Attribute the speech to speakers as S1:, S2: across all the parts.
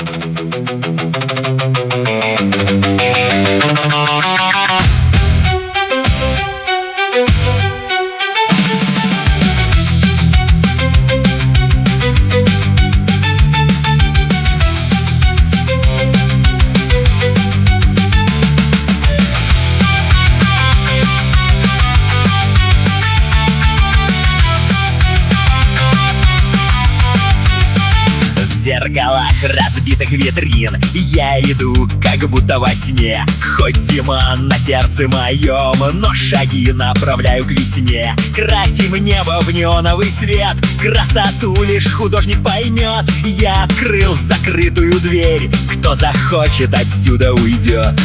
S1: В зеркалах разбитых витрин я иду, как будто во сне. Хоть зима на сердце моем, но шаги направляю к весне. Красим небо в неоновый свет, красоту лишь художник поймет. Я открыл закрытую дверь, кто захочет, отсюда уйдет.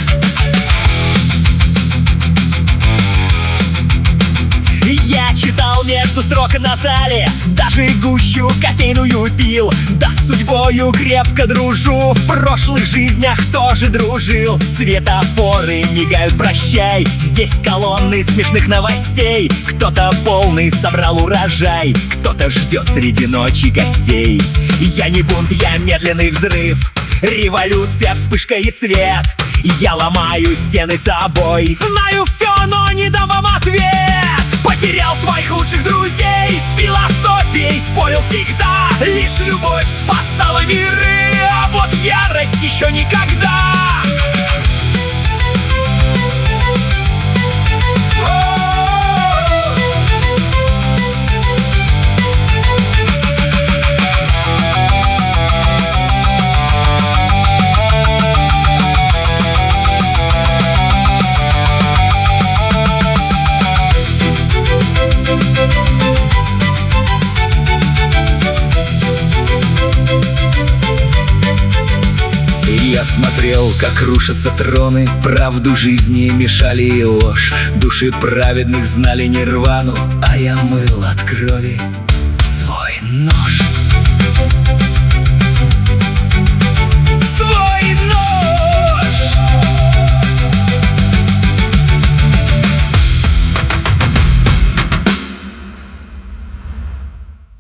S1: Я читал между строк на зале, даже гущу кофейную пил. Да с судьбою крепко дружу, в прошлых жизнях тоже дружил. Светофоры мигают, прощай, здесь колонны смешных новостей. Кто-то полный собрал урожай, кто-то ждет среди ночи гостей. Я не бунт, я медленный взрыв, революция, вспышка и свет. Я ломаю стены собой, знаю все, но не дам вам ответ. Потерял своих лучших друзей, с философией спорил всегда. Лишь любовь спасала миры, а вот ярость еще никогда.
S2: Я смотрел, как рушатся троны, правду жизни мешали и ложь. Души праведных знали нирвану, а я мыл от крови свой нож.